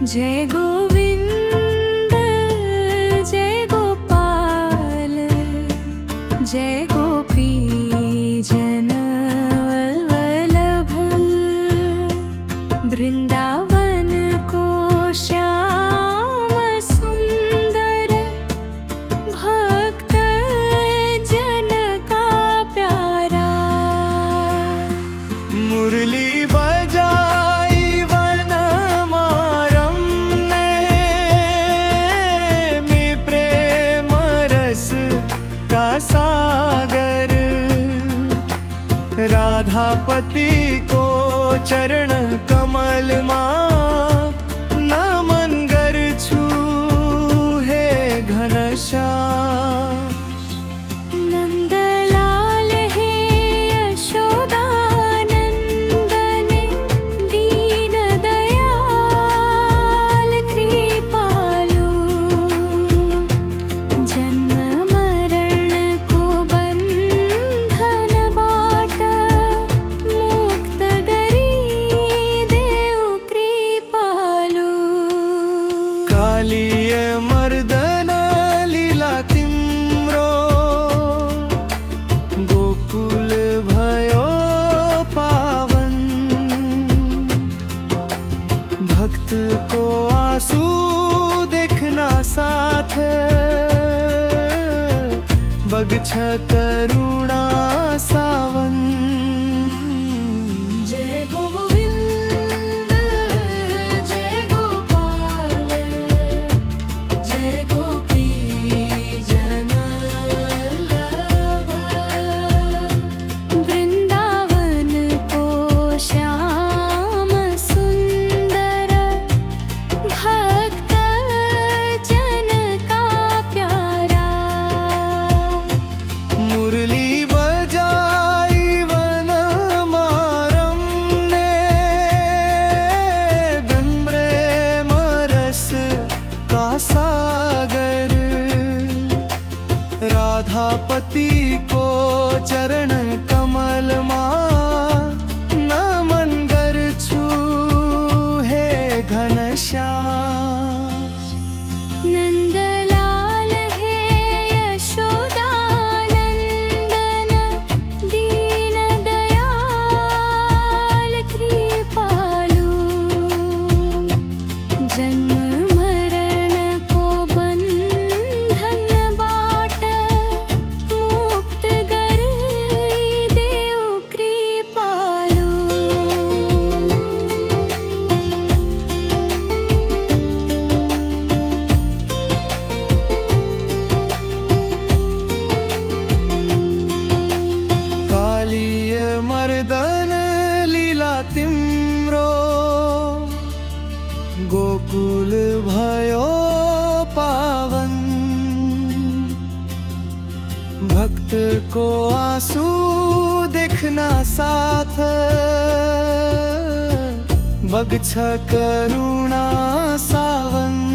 जय गोविंद जय गोपाल जय गोपी जन वल्लभ वृंदावन को श्याम सुंदर भक्त जन का प्यारा। मुरली बजाई वन मारम में प्रेम रस का सागर राधापति को चरण कमल नमन गर छू है घनश्याम। नंदलाल है यशोदानंदन दीन दयाल कृपालु जन्म मरण को बंधन बाट मुक्त करी देव कृपालु। कालिय मर्दन लीला तिम्रो गोकुल भयो पावन भक्त को आंसू देखना साथ बगछ करुणा सावन। जय गोविंद जय गोपाल जय गोपी जन वल्लभ वृंदावन को श्याम सुंदर भक्त जन का प्यारा। मुरली बजाई वन मारम ने प्रेम रस का सागर राधापति को चरण कमल नमन गर छू है घनश्याम। नंदलाल है यशोदानंदन दीन दयाल कृपालु जन्म मरण को बंधन बाट मुक्त करी देव कृपालु। कालिय मर्दन लीला तिम्रो गोकुल भयो पावन भक्त को आंसू देखना साथ बगछ करुणा सावन।